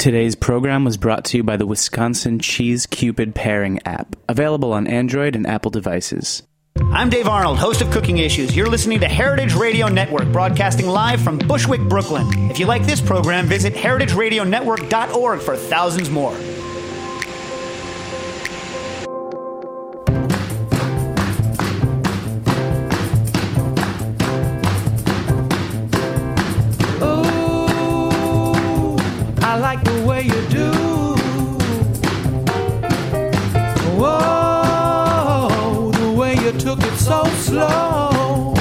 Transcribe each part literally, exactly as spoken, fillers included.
Today's program was brought to you by the Wisconsin Cheese Cupid Pairing app, available on Android and Apple devices. I'm Dave Arnold, host of Cooking Issues. You're listening to Heritage Radio Network, broadcasting live from Bushwick, Brooklyn. If you like this program, visit heritage radio network dot org for thousands more. I like the way you do. Whoa, the way you took it so slow.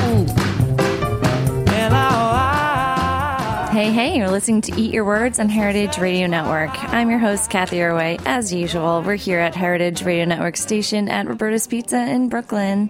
And I, I... Hey, hey, you're listening to Eat Your Words on Heritage Radio Network. I'm your host, Kathy Irway. As usual, we're here at Heritage Radio Network station at Roberta's Pizza in Brooklyn.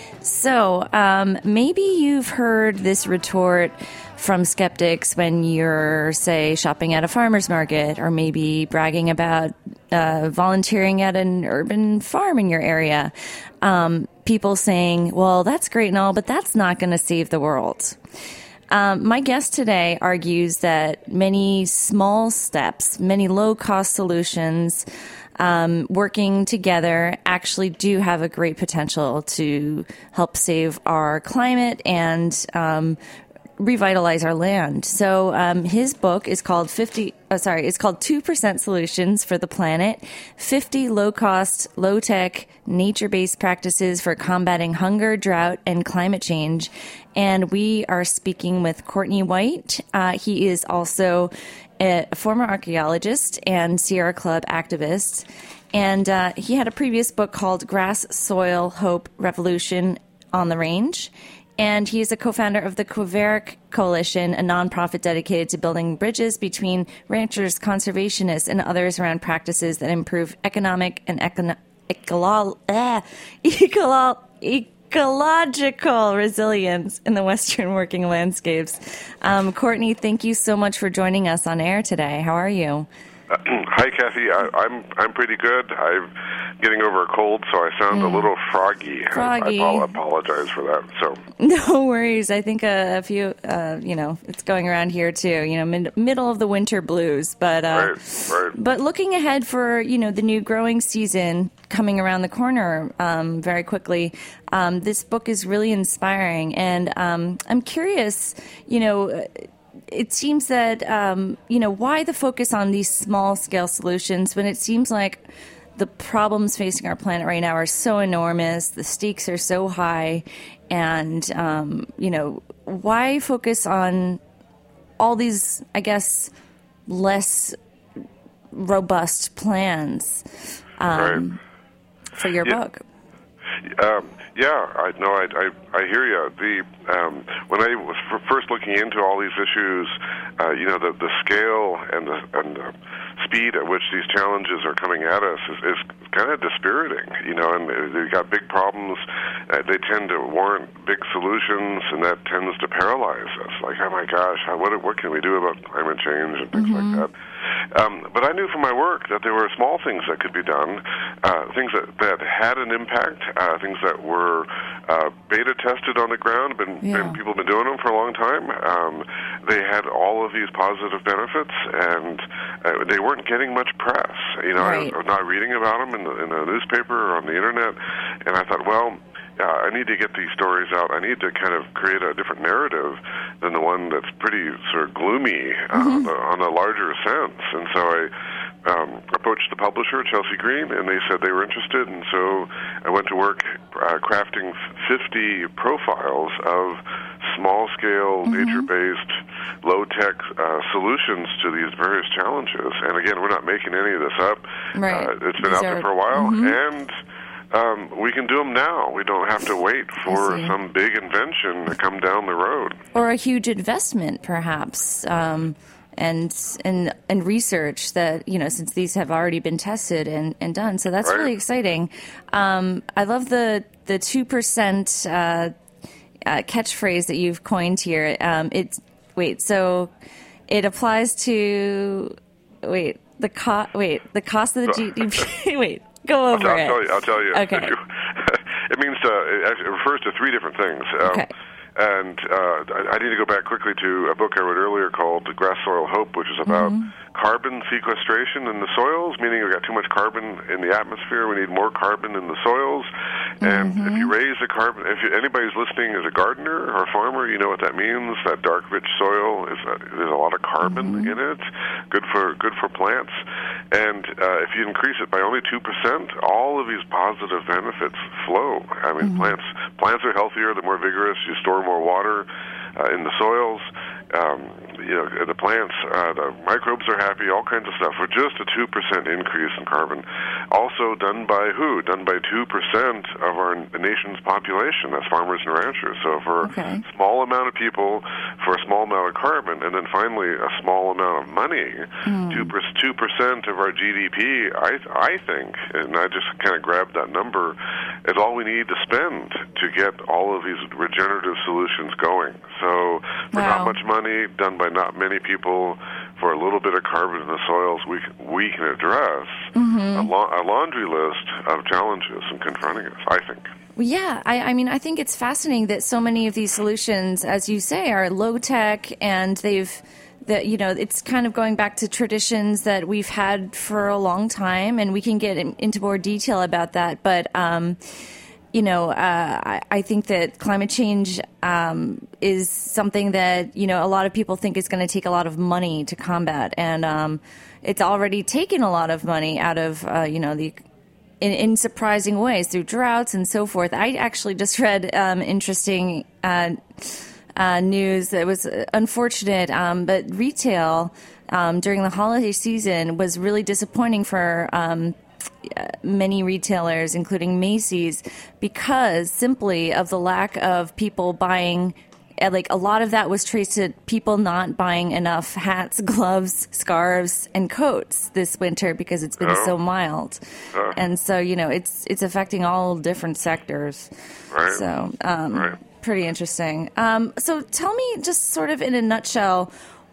So, um, maybe you've heard this retort from skeptics when you're, say, shopping at a farmer's market, or maybe bragging about uh, volunteering at an urban farm in your area. Um, people saying, well, that's great and all, but that's not going to save the world. Um, my guest today argues that many small steps, many low-cost solutions um, working together actually do have a great potential to help save our climate and um revitalize our land. So um, his book is called fifty. Oh, sorry, it's called Two Percent Solutions for the Planet: fifty Low-Cost, Low-Tech, Nature-Based Practices for Combating Hunger, Drought, and Climate Change. And we are speaking with Courtney White. Uh, he is also a former archaeologist and Sierra Club activist, and uh, he had a previous book called Grass, Soil, Hope, Revolution on the Range. And he is a co-founder of the Quiveric Coalition, a nonprofit dedicated to building bridges between ranchers, conservationists, and others around practices that improve economic and econo- ecolo- eh, ecolo- ecological resilience in the Western working landscapes. Um, Courtney, thank you so much for joining us on air today. How are you? Uh, hi, Kathy. I, I'm I'm pretty good. I'm getting over a cold, so I sound mm. a little froggy. Froggy. I, I apologize for that. So no worries. I think a, a few, uh, you know, it's going around here too. You know, mid- middle of the winter blues. But uh, right, right. But looking ahead for you know the new growing season coming around the corner um, very quickly. Um, this book is really inspiring, and um, I'm curious. You know. It seems that, um, you know, why the focus on these small-scale solutions when it seems like the problems facing our planet right now are so enormous, the stakes are so high, and, um, you know, why focus on all these, I guess, less robust plans um, right. for your yeah. book? Um, yeah, I know. I, I I hear you. The um, when I was f- first looking into all these issues, uh, you know, the the scale and the and the speed at which these challenges are coming at us is, is kind of dispiriting. You know, and they've got big problems. Uh, they tend to warrant big solutions, and that tends to paralyze us. Like, oh my gosh, how, what what can we do about climate change and things mm-hmm. like that? Um, but I knew from my work that there were small things that could be done, uh, things that, that had an impact, uh, things that were uh, beta tested on the ground, been, yeah. been people have been doing them for a long time. Um, they had all of these positive benefits, and uh, they weren't getting much press. You know, right. I was not reading about them in the, in the newspaper or on the internet, and I thought, well, Uh, I need to get these stories out. I need to kind of create a different narrative than the one that's pretty sort of gloomy uh, mm-hmm. on a larger sense. And so I um, approached the publisher, Chelsea Green, and they said they were interested. And so I went to work uh, crafting fifty profiles of small-scale, mm-hmm. nature-based, low-tech uh, solutions to these various challenges. And again, we're not making any of this up. Right. Uh, it's been these out are, there for a while. Mm-hmm. And Um, we can do them now. We don't have to wait for some big invention to come down the road. Or a huge investment, perhaps, um, and and and research that, you know, since these have already been tested and, and done. So that's right. really exciting. Um, I love the, the two percent uh, uh, catchphrase that you've coined here. Um, it's, wait, so it applies to, wait, the, co- wait, the cost of the G D P, wait. Go over I'll, it. I'll tell you. I'll tell you. Okay. It means uh, it refers to three different things. Um, okay. And uh, I, I need to go back quickly to a book I wrote earlier called Grass Soil Hope, which is about mm-hmm. carbon sequestration in the soils, meaning we've got too much carbon in the atmosphere. We need more carbon in the soils. And mm-hmm. if you raise the carbon, if you, anybody's listening is a gardener or a farmer, you know what that means. That dark, rich soil, is a, there's a lot of carbon mm-hmm. in it, good for good for plants. And uh, if you increase it by only two percent, all of these positive benefits flow. I mean, mm-hmm. plants plants are healthier, they're more vigorous, you store more water uh, in the soils. Um, you know, the plants, uh, the microbes are happy, all kinds of stuff, for just a two percent increase in carbon. Also done by who? Done by two percent of our nation's population. That's farmers and ranchers. So for okay. a small amount of people, for a small amount of carbon, and then finally a small amount of money, mm. two percent of our G D P, I, I think, and I just kind of grabbed that number, is all we need to spend to get all of these regenerative solutions going. So for wow. not much money, done by not many people, for a little bit of carbon in the soils, we we can address mm-hmm. a, la- a laundry list of challenges and confronting us, I think. Well, yeah, I, I mean, I think it's fascinating that so many of these solutions, as you say, are low tech, and they've, that you know, it's kind of going back to traditions that we've had for a long time, and we can get in, into more detail about that. But um, you know, uh, I, I think that climate change um, is something that, you know, a lot of people think is going to take a lot of money to combat. And um, it's already taken a lot of money out of, uh, you know, the in, in surprising ways through droughts and so forth. I actually just read um, interesting uh, uh, news that was unfortunate, um, but retail um, during the holiday season was really disappointing for um many retailers, including Macy's, because simply of the lack of people buying. Like a lot of that was traced to people not buying enough hats, gloves, scarves, and coats this winter because it's been oh. so mild, uh. and so you know it's it's affecting all different sectors. Right. So um, right. pretty interesting. Um, so tell me, just sort of in a nutshell,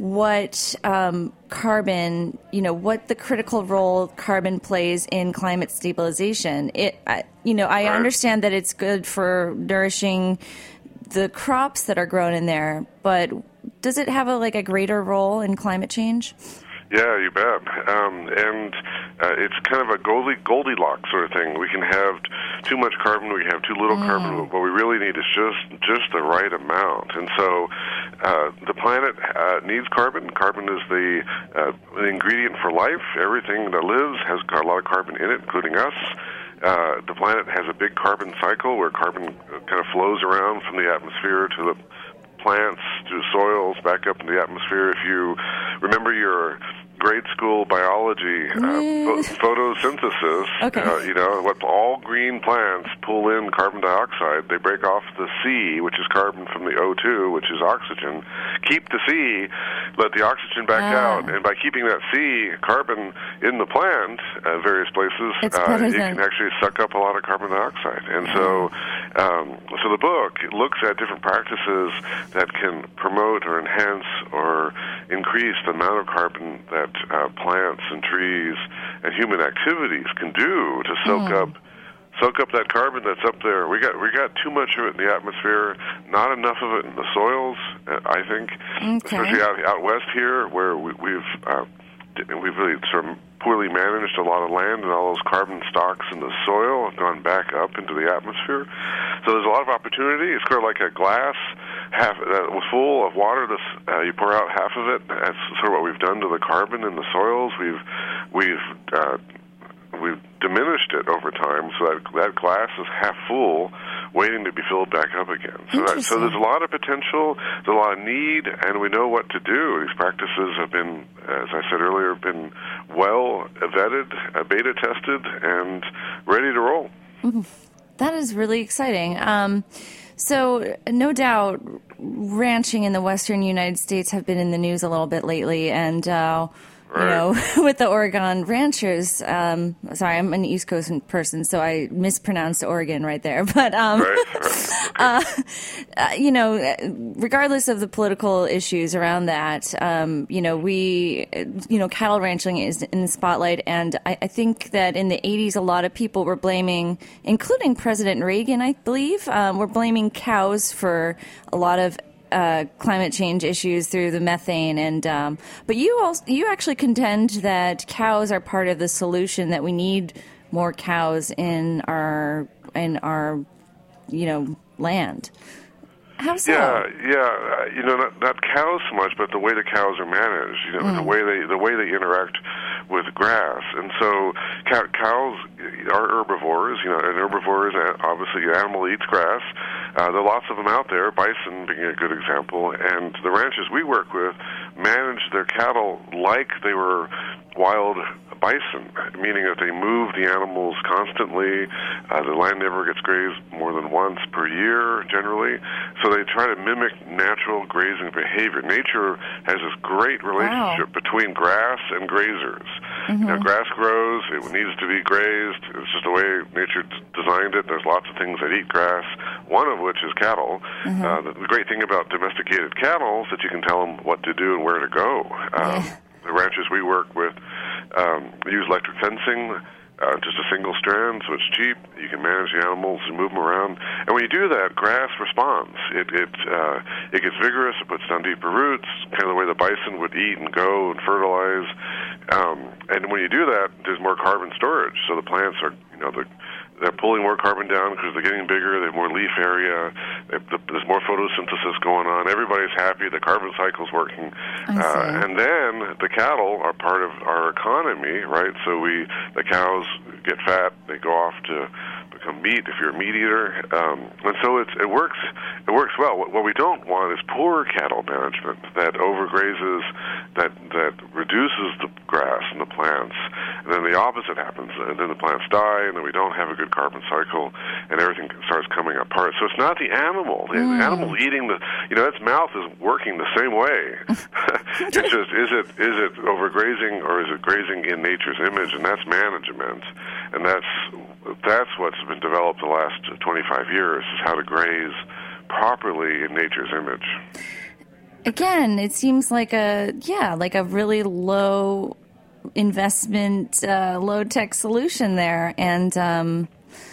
what um, carbon, you know, what the critical role carbon plays in climate stabilization. It, I, you know, I right. understand that it's good for nourishing the crops that are grown in there, but does it have a like a greater role in climate change? Yeah, you bet. Um, and uh, it's kind of a Goldie, Goldilocks sort of thing. We can have too much carbon, we can have too little mm. carbon. What we really need is just just the right amount. And so uh, the planet uh, needs carbon. Carbon is the, uh, the ingredient for life. Everything that lives has got a lot of carbon in it, including us. Uh, the planet has a big carbon cycle where carbon kind of flows around from the atmosphere to the plants, to soils, back up into the atmosphere. If you remember your grade school biology, uh, ph- photosynthesis, okay. uh, you know, what all green plants pull in carbon dioxide, they break off the C, which is carbon from the O two, which is oxygen, keep the C, let the oxygen back ah. out, and by keeping that C, carbon in the plant, uh, various places, uh, it can actually suck up a lot of carbon dioxide. And so, um, so the book looks at different practices that can promote or enhance or increase the amount of carbon that uh, plants and trees and human activities can do to soak mm. up soak up that carbon that's up there. We got we got too much of it in the atmosphere, not enough of it in the soils. Uh, I think, okay. especially out out west here, where we, we've uh, we've really sort of poorly managed a lot of land, and all those carbon stocks in the soil have gone back up into the atmosphere. So there's a lot of opportunity. It's sort of like a glass half that was full of water. This uh, you pour out half of it. That's sort of what we've done to the carbon in the soils. We've we've uh, we've diminished it over time, so that that glass is half full, waiting to be filled back up again. So, that, so there's a lot of potential, there's a lot of need, and we know what to do. These practices have been, as I said earlier, been well vetted, uh, beta tested, and ready to roll. Mm-hmm. That is really exciting. Um, so no doubt ranching in the western United States have been in the news a little bit lately, and uh, you know, with the Oregon ranchers. Um, sorry, I'm an East Coast person, so I mispronounced Oregon right there. But, um, right, right. Okay. uh, uh, you know, regardless of the political issues around that, um, you know, we, you know, cattle ranching is in the spotlight. And I, I think that in the eighties, a lot of people were blaming, including President Reagan, I believe, um, were blaming cows for a lot of Uh, climate change issues through the methane, and um, but you also you actually contend that cows are part of the solution, that we need more cows in our in our you know land. How so? Yeah, yeah. Uh, you know, not, not cows so much, but the way the cows are managed. You know, mm. the way they the way they interact with grass. And so cow, cows are herbivores. You know, and herbivores, obviously, an animal eats grass. Uh, there are lots of them out there. Bison being a good example. And the ranchers we work with manage their cattle like they were wild bison, meaning that they move the animals constantly. Uh, the land never gets grazed more than once per year, generally. So they try to mimic natural grazing behavior. Nature has this great relationship wow. between grass and grazers. Mm-hmm. Now, grass grows, it needs to be grazed. It's just the way nature d- designed it. There's lots of things that eat grass, one of which is cattle. Mm-hmm. Uh, the, the great thing about domesticated cattle is that you can tell them what to do and where to go. Um, yeah. The ranchers we work with um, use electric fencing, uh, just a single strand, so it's cheap. You can manage the animals and move them around. And when you do that, grass responds. It it uh, it gets vigorous. It puts down deeper roots, kind of the way the bison would eat and go and fertilize. Um, and when you do that, there's more carbon storage. So the plants are, you know, the they're pulling more carbon down because they're getting bigger, they have more leaf area, there's more photosynthesis going on, everybody's happy, the carbon cycle's working. Uh, and then the cattle are part of our economy, right? So we, the cows get fat, they go off to become meat if you're a meat eater. Um, and so it's, it works it works well. What, what we don't want is poor cattle management that overgrazes, that, that reduces the grass and the plants. And then the opposite happens, and then the plants die, and then we don't have a good carbon cycle, and everything starts coming apart. So it's not the animal. The mm. animal's eating the, you know, its mouth is working the same way. It's just, is it is it overgrazing, or is it grazing in nature's image? And that's management, and that's that's what's been developed the last twenty-five years, is how to graze properly in nature's image. Again, it seems like a, yeah, like a really low investment, uh, low tech solution there. And um,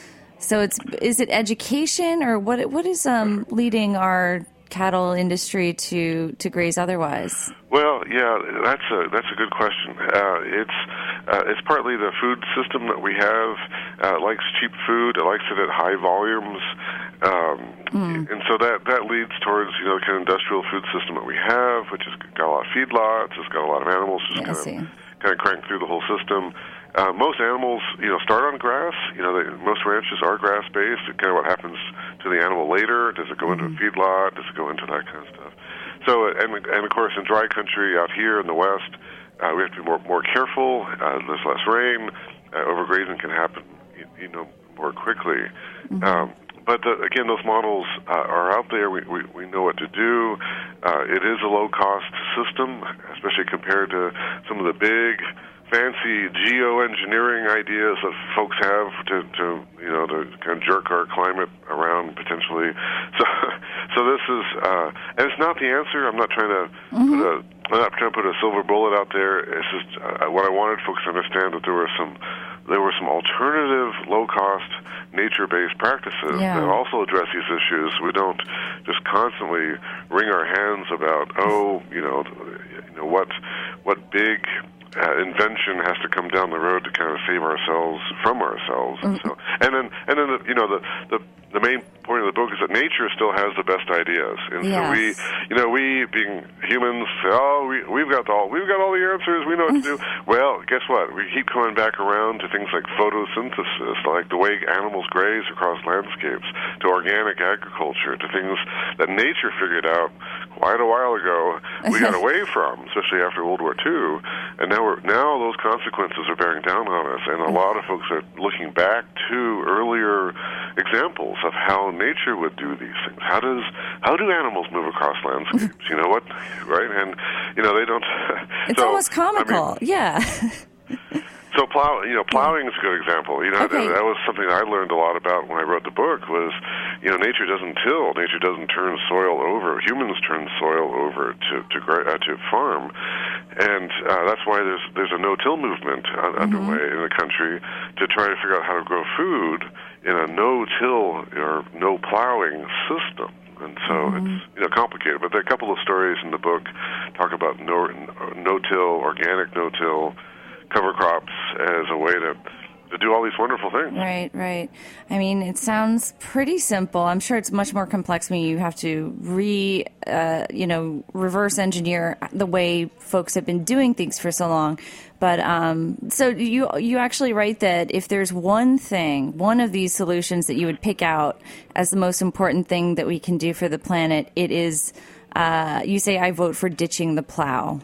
so it's, is it education, or what, what is um, leading our cattle industry to, to graze otherwise? Well, yeah, that's a that's a good question. Uh, it's uh, it's partly the food system that we have. Uh, it likes cheap food. It likes it at high volumes, um, mm. and so that, that leads towards, you know, the kind of industrial food system that we have, which has got a lot of feedlots. It's got a lot of animals just yeah, kind of kind of crank through the whole system. Uh, most animals, you know, start on grass. You know, they, most ranches are grass-based. Kind of what happens to the animal later. Does it go into mm-hmm. a feedlot? Does it go into that kind of stuff? So, and and of course, in dry country out here in the West, uh, we have to be more more careful. Uh, there's less rain. Uh, overgrazing can happen, you, you know, more quickly. Mm-hmm. Um, but the, again, those models uh, are out there. We, we we know what to do. Uh, it is a low-cost system, especially compared to some of the big, fancy geoengineering ideas that folks have to, to you know, to kind of jerk our climate around potentially. So, so this is, uh, and it's not the answer. I'm not trying to mm-hmm. put a, I'm not trying to put a silver bullet out there. It's just uh, what I wanted folks to understand, that there were some, there were some alternative, low-cost, nature-based practices yeah. that also address these issues. We don't just constantly wring our hands about, oh, you know, you know what, what big Uh, invention has to come down the road to kind of save ourselves from ourselves, and so and then and then the, you know the, the the main point of the book is that nature still has the best ideas, and yes. so we you know we being humans say, oh we we've got all we've got all the answers, we know what to do. Well, guess what? We keep coming back around to things like photosynthesis, like the way animals graze across landscapes, to organic agriculture, to things that nature figured out quite a while ago we got away from, especially after World War Two, and now we're now those consequences are bearing down on us, and a lot of folks are looking back to earlier examples of how nature would do these things. How does how do animals move across landscapes? You know what, right? And you know they don't. It's so, almost comical, I mean, yeah. So plow, you know, plowing is a good example. You know, Okay. that, that was something I learned a lot about when I wrote the book. Was, you know, nature doesn't till, nature doesn't turn soil over. Humans turn soil over to to uh, to farm, and uh, that's why there's there's a no-till movement uh, Mm-hmm. underway in the country to try to figure out how to grow food in a no-till or no plowing system. And so Mm-hmm. it's you know complicated. But there are a couple of stories in the book talk about no no-till, organic no-till, cover crops as a way to, to do all these wonderful things. Right, right. I mean, it sounds pretty simple. I'm sure it's much more complex when you have to re, uh, you know, reverse engineer the way folks have been doing things for so long. But um, so you you actually write that if there's one thing, one of these solutions that you would pick out as the most important thing that we can do for the planet, it is, uh, you say, I vote for ditching the plow.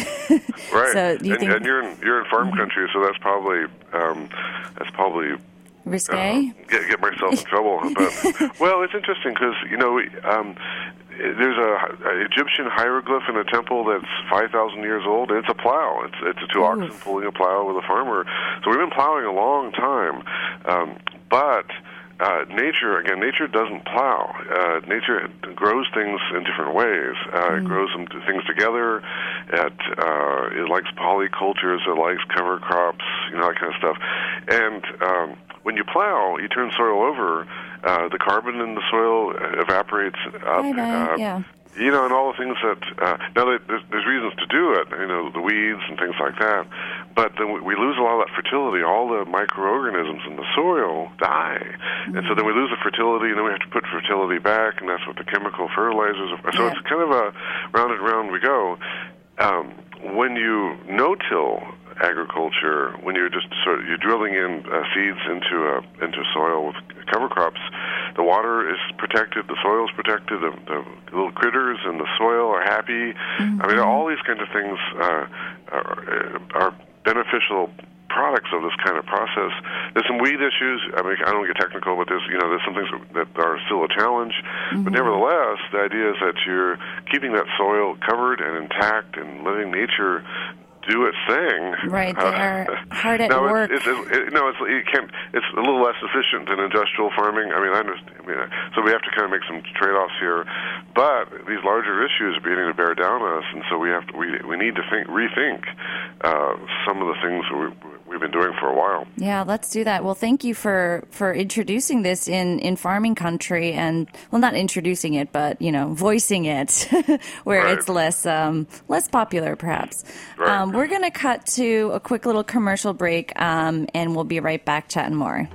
Right, So do you and, think- and you're in you're in farm country, so that's probably um, that's probably Risque? uh, get get myself in trouble. But well, it's interesting because you know we, um, there's a, a Egyptian hieroglyph in a temple that's five thousand years old, and it's a plow. It's it's two oxen pulling a plow with a farmer. So we've been plowing a long time, um, but. Uh, nature, again, nature doesn't plow. Uh, nature grows things in different ways. Uh, It grows them, things together. It, uh, it likes polycultures. It likes cover crops, you know, that kind of stuff. And um, when you plow, you turn soil over. Uh, the carbon in the soil evaporates up. Bye-bye, uh, yeah. You know, and all the things that, uh, now there's, there's reasons to do it, you know, the weeds and things like that, but then we, we lose a lot of that fertility. All the microorganisms in the soil die. Mm-hmm. And so then we lose the fertility, and then we have to put fertility back, and that's what the chemical fertilizers are. So Yeah. it's kind of a round and round we go. Um, when you no-till agriculture, when you're just sort of, you're drilling in uh, seeds into a, into soil with cover crops, the water is protected, the soil is protected, the, the little critters in the soil are happy. Mm-hmm. I mean, all these kinds of things uh, are, are beneficial products of this kind of process. There's some weed issues. I mean, I don't get technical, but there's you know there's some things that are still a challenge. Mm-hmm. But nevertheless, the idea is that you're keeping that soil covered and intact and letting nature do its thing. Right, they are hard at now work. It's, it's, it, no, it's you can't. It's a little less efficient than industrial farming. I mean, I understand. I mean, so we have to kind of make some trade-offs here. But these larger issues are beginning to bear down on us, and so we have to. We we need to think, rethink uh, some of the things we, we've been doing for a while. Yeah, let's do that. Well, thank you for, for introducing this in, in farming country, and well, not introducing it, but you know, voicing it where Right. it's less um, less popular, perhaps. Right. Um, we're going to cut to a quick little commercial break, um, and we'll be right back chatting more.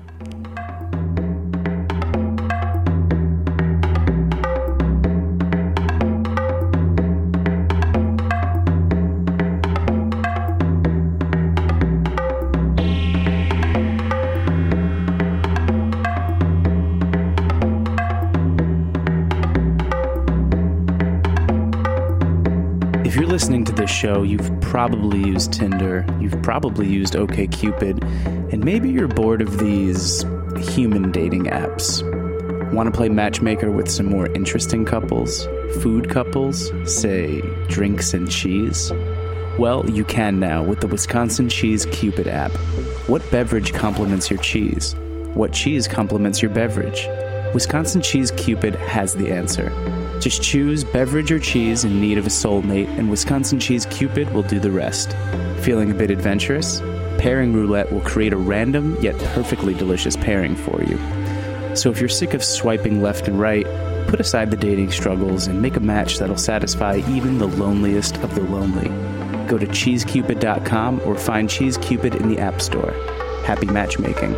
If you're listening to this show, you've probably used Tinder, you've probably used OkCupid, and maybe you're bored of these human dating apps. Want to play matchmaker with some more interesting couples? Food couples? Say, drinks and cheese? Well, you can now with the Wisconsin Cheese Cupid app. What beverage complements your cheese? What cheese complements your beverage? Wisconsin Cheese Cupid has the answer. Just choose beverage or cheese in need of a soulmate, and Wisconsin Cheese Cupid will do the rest. Feeling a bit adventurous? Pairing Roulette will create a random yet perfectly delicious pairing for you. So if you're sick of swiping left and right, put aside the dating struggles and make a match that'll satisfy even the loneliest of the lonely. Go to cheese cupid dot com or find CheeseCupid in the App Store. Happy matchmaking.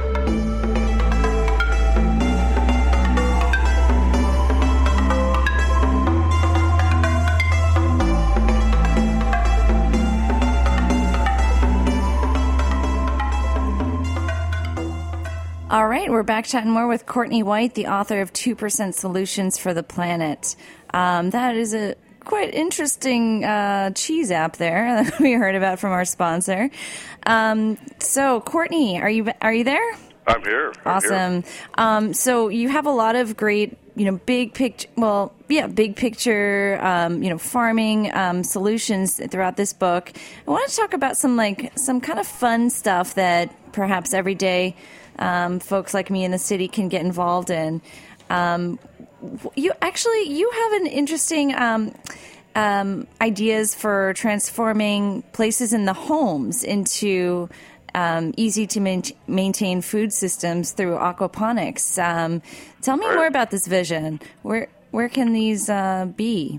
All right, we're back chatting more with Courtney White, the author of two percent Solutions for the Planet. Um, that is a quite interesting uh, cheese app there that we heard about from our sponsor. Um, so, Courtney, are you are you there? I'm here. I'm awesome. Here. Um, so you have a lot of great, you know, big picture, well, yeah, big picture, um, you know, farming um, solutions throughout this book. I want to talk about some, like, some kind of fun stuff that perhaps everyday um, folks like me in the city can get involved in. Um, you actually, you have an interesting um, um, ideas for transforming places in the homes into Um, easy to man- maintain food systems through aquaponics. Um, tell me right. more about this vision. Where where can these uh, be?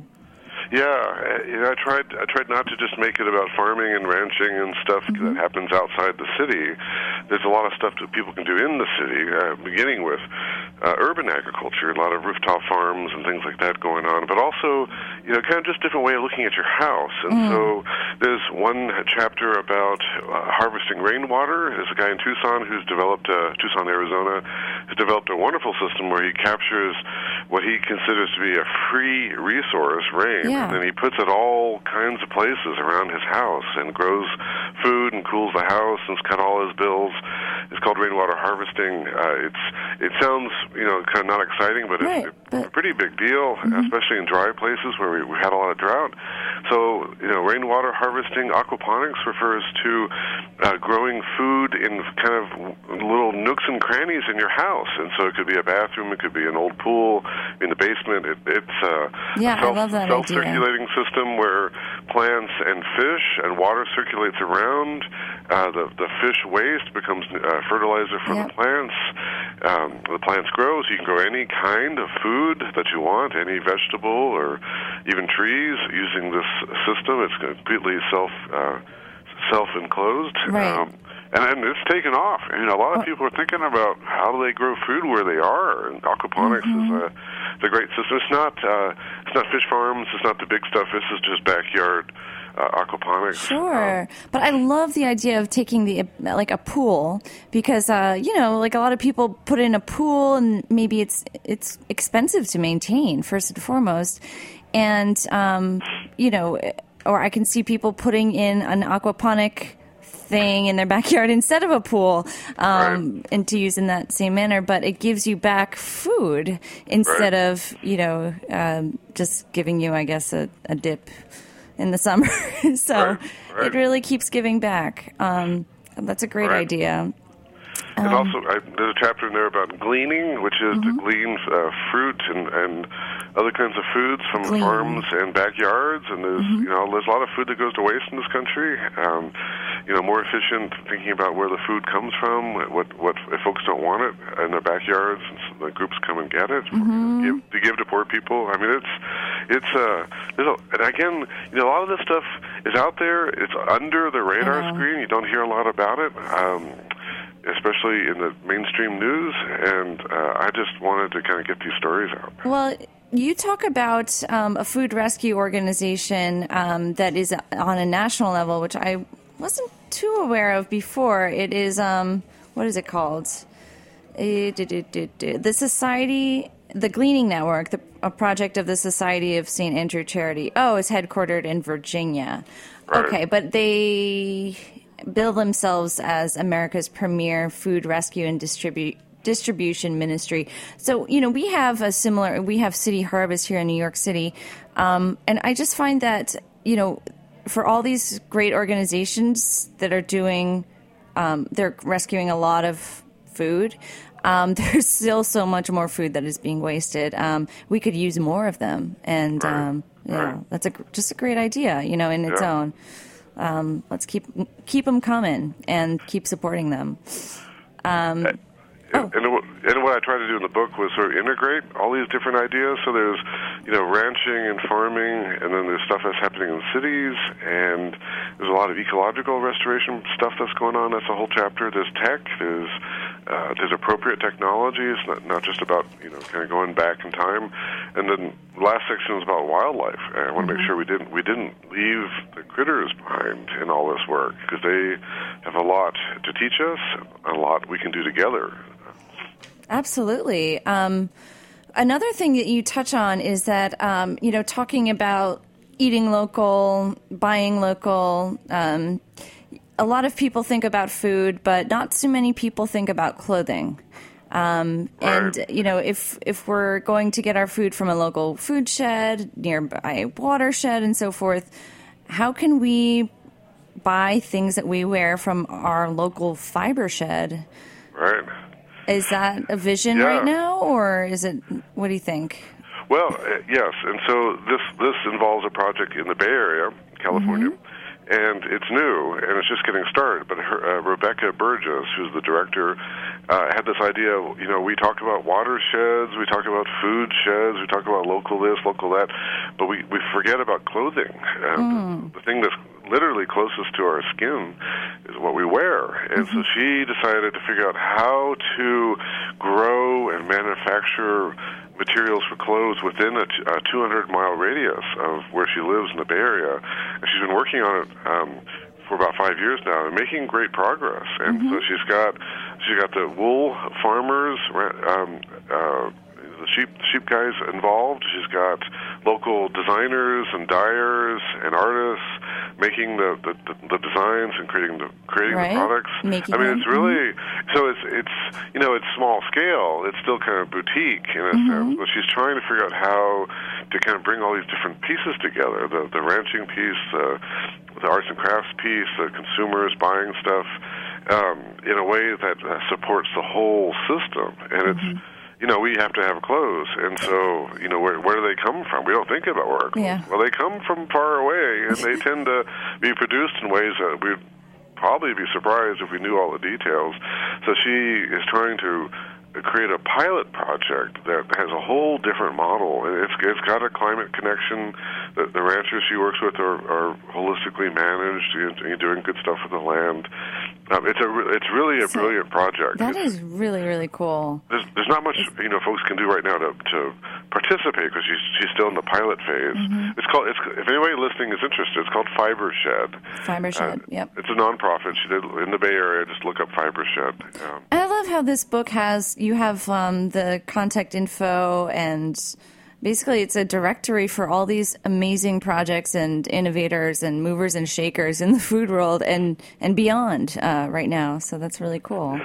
Yeah, you know, I tried. I tried not to just make it about farming and ranching and stuff mm-hmm. that happens outside the city. There's a lot of stuff that people can do in the city, uh, beginning with uh, urban agriculture, a lot of rooftop farms and things like that going on. But also, you know, kind of just different way of looking at your house. And mm. so there's one chapter about uh, harvesting rainwater. There's a guy in Tucson who's developed, uh, Tucson, Arizona, who's developed a wonderful system where he captures what he considers to be a free resource, rain. Yeah. And then he puts it all kinds of places around his house and grows food and cools the house and has cut all his bills. It's called rainwater harvesting. Uh, it's it sounds, you know, kind of not exciting, but right, it's, but it's a pretty big deal, mm-hmm. especially in dry places where we, we had a lot of drought. So, you know, rainwater harvesting, aquaponics refers to uh, growing food in kind of little nooks and crannies in your house. And so it could be a bathroom, it could be an old pool, in the basement. It, it's uh, yeah, a self, I love that self-circulating idea. system where plants and fish and water circulates around. Uh, the, the fish waste becomes uh, fertilizer for yep. the plants. Um, the plants grow, so you can grow any kind of food that you want, any vegetable or even trees using this system. It's completely self uh, self-enclosed. Right. Um, and, and it's taken off. You know, a lot of people are thinking about how do they grow food where they are, and aquaponics mm-hmm. is a, it's a great system. It's not uh, it's not fish farms. It's not the big stuff. This is just backyard uh, aquaponics. Sure, um, but I love the idea of taking the like a pool because uh, you know, like a lot of people put in a pool and maybe it's it's expensive to maintain first and foremost, and um, you know, or I can see people putting in an aquaponic thing in their backyard instead of a pool um, right. and to use in that same manner, but it gives you back food instead right. of, you know, um, just giving you, I guess, a, a dip in the summer. so right. Right. it really keeps giving back. Um, that's a great right. idea. And Um, also, I, there's a chapter in there about gleaning, which is mm-hmm. to glean uh, fruit and, and other kinds of foods from Glean. farms and backyards. And there's, Mm-hmm. you know, there's a lot of food that goes to waste in this country. Um, you know, more efficient thinking about where the food comes from. What, what if folks don't want it in their backyards, and so the groups come and get it Mm-hmm. give, to give to poor people. I mean, it's it's uh, there's a, and again, you know, a lot of this stuff is out there. It's under the radar Yeah. screen. You don't hear a lot about it. Um, especially in the mainstream news, and uh, I just wanted to kind of get these stories out. Well, you talk about um, a food rescue organization um, that is on a national level, which I wasn't too aware of before. It is, um, what is it called? The Society, the Gleaning Network, the, a project of the Society of Saint Andrew Charity. Oh, it's headquartered in Virginia. Right. Okay, but they bill themselves as America's premier food rescue and distribute distribution ministry. So, you know, we have a similar, we have City Harvest here in New York City. Um, and I just find that, you know, for all these great organizations that are doing, um, they're rescuing a lot of food. Um, there's still so much more food that is being wasted. Um, we could use more of them. And, right. um, yeah, right. that's a, just a great idea, you know, in its yeah. own. Um, let's keep keep them coming and keep supporting them. Um, and, oh. and, what, and what I tried to do in the book was sort of integrate all these different ideas. So there's, you know, ranching and farming, and then there's stuff that's happening in cities, and there's a lot of ecological restoration stuff that's going on. That's a whole chapter. There's tech. There's uh, there's appropriate technology. It's not, not just about, you know, kind of going back in time. And then the last section is about wildlife. And I want to Mm-hmm. make sure we didn't we didn't leave the critters behind in all this work, because they have a lot to teach us, and a lot we can do together. Absolutely. Um, another thing that you touch on is that, um, you know, talking about eating local, buying local, um, a lot of people think about food, but not too many people think about clothing. Um, and, Right. you know, if if we're going to get our food from a local food shed, nearby watershed, and so forth, how can we buy things that we wear from our local fiber shed? Right. Is that a vision Yeah. right now, or is it, what do you think? Well, uh, yes, and so this this involves a project in the Bay Area, California, Mm-hmm. and it's new and it's just getting started. But her, uh, Rebecca Burgess, who's the director, uh, had this idea. You know, we talk about watersheds, we talk about food sheds, we talk about local this, local that, but we we forget about clothing. And Mm. the, the thing that's literally closest to our skin is what we wear. And so she decided to figure out how to grow and manufacture materials for clothes within a, t- a two hundred mile radius of where she lives in the Bay Area. And she's been working on it um, for about five years now and making great progress. And so she's got she's got the wool farmers, um, uh, the sheep sheep guys involved. She's got local designers and dyers and artists making the, the, the designs and creating the creating Right. the products. Making I mean, them. it's really so it's it's you know it's small scale. It's still kind of boutique in a sense, but she's trying to figure out how to kind of bring all these different pieces together: the the ranching piece, the the arts and crafts piece, the consumers buying stuff um, in a way that uh, supports the whole system. And it's you know, we have to have clothes, and so, you know, where where do they come from? We don't think about where our clothes. Yeah. Well, they come from far away, and they tend to be produced in ways that we'd probably be surprised if we knew all the details. So she is trying to create a pilot project that has a whole different model, and it's it's got a climate connection. The, the ranchers she works with are, are holistically managed, you're doing good stuff with the land. Um, it's a re- it's really a So brilliant project. That It's- is really, really cool. there's, there's not much you know folks can do right now to, to participate because she's she's still in the pilot phase. Mm-hmm. It's called it's if anybody listening is interested, it's called Fiber Shed. Fiber Shed, Uh, yep. It's a nonprofit. She did in the Bay Area. Just look up Fiber Shed. Um, And I love how this book has, you have um, the contact info, and basically it's a directory for all these amazing projects and innovators and movers and shakers in the food world and, and beyond uh, right now. So that's really cool.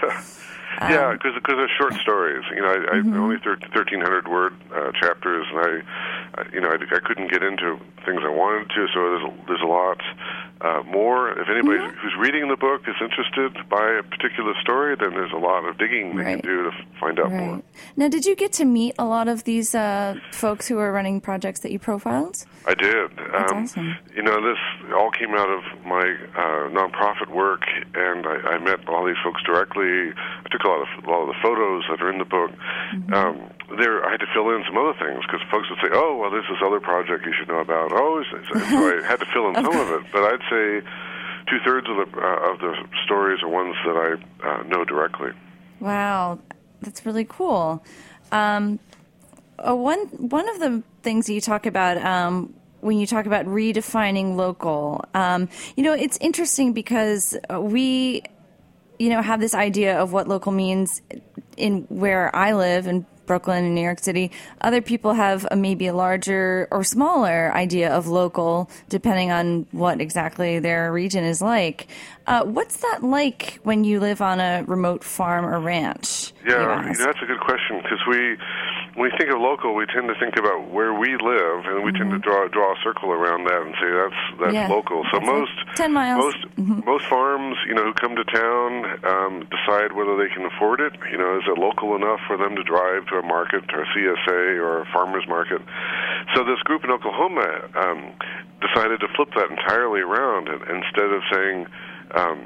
yeah, because they're short stories. You know, I, I Mm-hmm. only thirteen hundred word uh, chapters, and I, I you know, I, I couldn't get into things I wanted to. So there's a, there's a lot uh, more. If anybody Mm-hmm. who's reading the book is interested by a particular story, then there's a lot of digging they Right. can do to find out more. Right. Now, did you get to meet a lot of these uh, folks who are running projects that you profiled? I did. That's um, awesome. You know, this all came out of my uh, nonprofit work, and I, I met all these folks directly. I took a lot of a lot of the photos that are in the book. Mm-hmm. Um, there, I had to fill in some other things because folks would say, "Oh, well, there's this other project you should know about." Oh, so so I had to fill in some of it. But I'd say two thirds of the uh, of the stories are ones that I uh, know directly. Wow, that's really cool. Um, uh, one one of the things that you talk about um, when you talk about redefining local, um, you know, it's interesting because we, you know, have this idea of what local means in where I live in Brooklyn and New York City. Other people have a, maybe a larger or smaller idea of local, depending on what exactly their region is like. Uh, what's that like when you live on a remote farm or ranch? you Yeah, ask? you know, that's a good question because we, when we think of local, we tend to think about where we live, and we tend to draw draw a circle around that and say that's that's Yeah, local. So that's like most ten miles. most most farms, you know, who come to town um, decide whether they can afford it. You know, is it local enough for them to drive to a market or a C S A or a farmer's market? So this group in Oklahoma um, decided to flip that entirely around, and instead of saying um,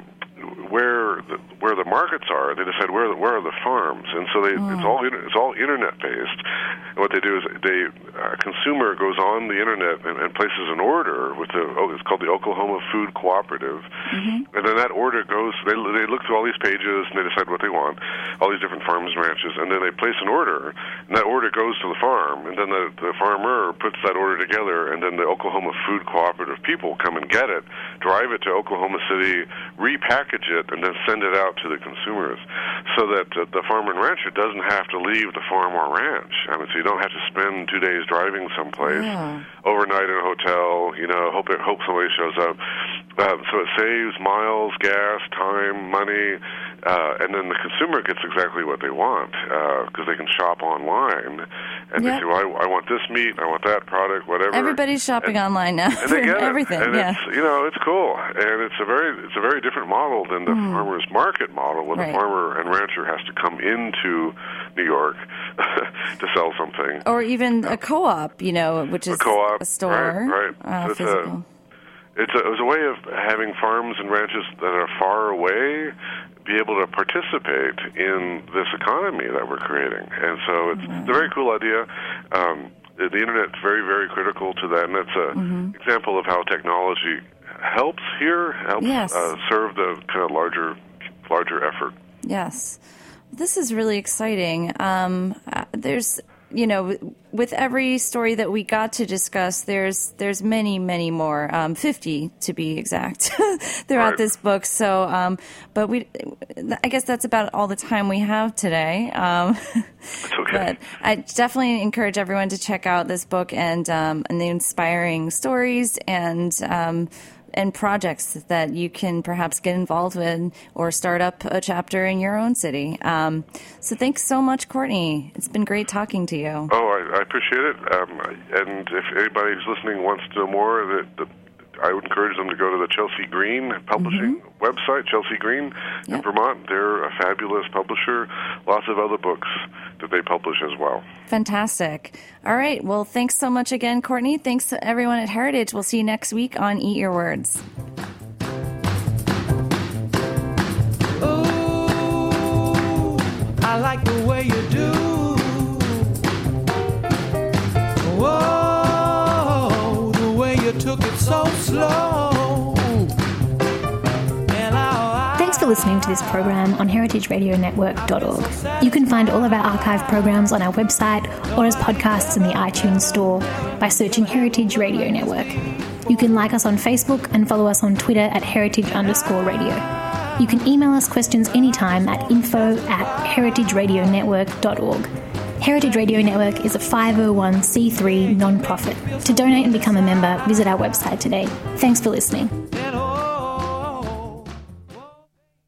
where the, where the markets are, they decide where where are the farms, and so they it's all inter- it's all internet based. And what they do is they a consumer goes on the internet and, and places an order with the oh, it's called the Oklahoma Food Cooperative, and then that order goes. They they look through all these pages and they decide what they want, all these different farms and ranches, and then they place an order, and that order goes to the farm, and then the the farmer puts that order together, and then the Oklahoma Food Cooperative people come and get it, drive it to Oklahoma City, repackage it, and then send it out to the consumers, so that uh, the farmer and rancher doesn't have to leave the farm or ranch. I mean, so you don't have to spend two days driving someplace, Yeah. overnight in a hotel. You know, hope it, hope somebody shows up. Um, so it saves miles, gas, time, money, uh, and then the consumer gets exactly what they want because uh, they can shop online and yep. they say, well, I, I want this meat, I want that product, whatever. Everybody's shopping and, online now and for they get everything. It. And yeah. it's, you know, it's cool, and it's a very it's a very different model than the mm. farmer's market model, where right. the farmer and rancher has to come into New York to sell something, or even a co-op, you know, which is a, co-op, a store, right? right. Uh, so physical. A, It's a, it was a way of having farms and ranches that are far away be able to participate in this economy that we're creating. And so it's, mm-hmm. it's a very cool idea. Um, the, the Internet's very, very critical to that, and that's an mm-hmm. example of how technology helps here, helps yes. uh, serve the kind of larger, larger effort. Yes. This is really exciting. Um, uh, there's... You know, with every story that we got to discuss, there's there's many, many more, um, fifty to be exact, throughout right. this book. So, um, but we, I guess that's about all the time we have today. Um, that's okay. But I definitely encourage everyone to check out this book and um, and the inspiring stories and. Um, and projects that you can perhaps get involved with or start up a chapter in your own city. Um, so thanks so much, Courtney. It's been great talking to you. Oh, I, I appreciate it. Um, and if anybody who's listening wants to know more, the, the, I would encourage them to go to the Chelsea Green Publishing mm-hmm. website, Chelsea Green yep. in Vermont. They're a fabulous publisher. Lots of other books that they publish as well. Fantastic. All right. Well, thanks so much again, Courtney. Thanks to everyone at Heritage. We'll see you next week on Eat Your Words. Ooh, I like the way you do. Whoa, the way you took it so slow. And I, Thanks for listening to this program on heritage radio network dot org. You can find all of our archive programs on our website or as podcasts in the iTunes store by searching Heritage Radio Network. You can like us on Facebook and follow us on Twitter at heritage underscore radio. You can email us questions anytime at info at heritage radio network dot org. Heritage Radio Network is a five oh one c three non-profit. To donate and become a member, visit our website today. Thanks for listening.